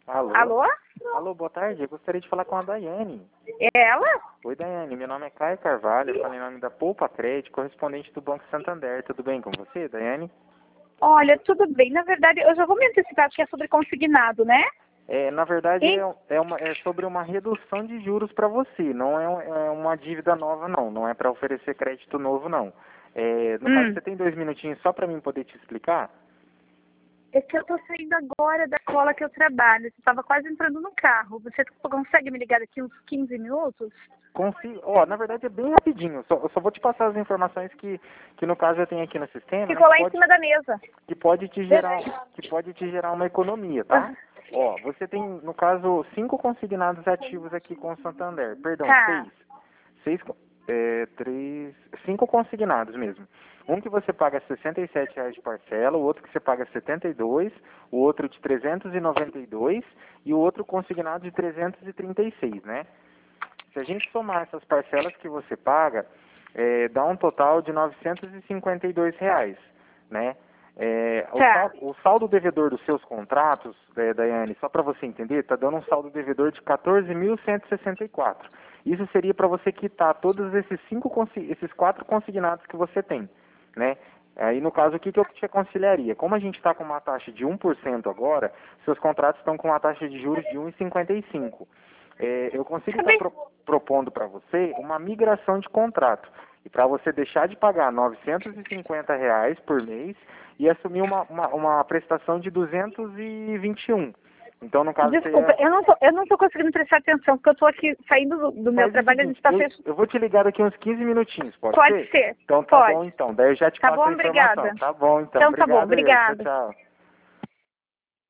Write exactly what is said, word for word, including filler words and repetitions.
Alô? Alô? Alô, boa tarde. Eu gostaria de falar com a Daiane. É ela? Oi, Daiane. Meu nome é Caio Carvalho. Eu falo em nome da Poupa Crédito, correspondente do Banco Santander. Tudo bem com você, Daiane? Olha, tudo bem. Na verdade, eu já vou me antecipar, porque é sobre consignado, né? É, na verdade, E... é, é, uma, é sobre uma redução de juros para você. Não é, um- é uma dívida nova, não. Não é para oferecer crédito novo, não. É, no caso, Hum. você tem dois minutinhos só para mim poder te explicar? É que eu tô saindo agora da escola que eu trabalho. Você estava quase entrando no carro. Você consegue me ligar daqui uns quinze minutos? Consigo. Ó, na verdade é bem rapidinho. Só, eu só vou te passar as informações que, que no caso eu tenho aqui no sistema, né? Ficou Que lá em pode, cima da mesa. que pode te gerar, que pode te gerar uma economia, tá? Ó, você tem, no caso, cinco consignados ativos aqui com o Santander. Perdão, Tá. seis. Seis, co- é, três, cinco consignados mesmo. Um que você paga sessenta e sete reais de parcela, o outro que você paga setenta e dois, o outro de trezentos e noventa e dois e o outro consignado de trezentos e trinta e seis, né? Se a gente somar essas parcelas que você paga, é, dá um total de novecentos e cinquenta e dois reais, né? É, o, Tá. sal, o saldo devedor dos seus contratos, é, Daiane, só para você entender, está dando um saldo devedor de quatorze mil cento e sessenta e quatro. Isso seria para você quitar todos esses cinco, consi- esses quatro consignados que você tem, né? Aí, no caso, o que, que eu te aconselharia? Como a gente está com uma taxa de um por cento agora, seus contratos estão com uma taxa de juros de um vírgula cinquenta e cinco. É, eu consigo Tá estar bem. pro, propondo para você uma migração de contrato. E para você deixar de pagar novecentos e cinquenta reais por mês e assumir uma, uma, uma prestação de duzentos e vinte e um. Então, no caso, você Desculpa, ia... eu não tô, eu não tô conseguindo prestar atenção, porque eu tô aqui saindo do, do meu Faz o trabalho, a gente seguinte, tá eu, fechando. eu vou te ligar daqui uns quinze minutinhos, pode Pode ser? ser, Então tá pode. bom então, daí eu já te Tá passo bom, a informação. obrigada. Tá bom então, Então tá bom, obrigado eu, tchau, obrigada. tchau.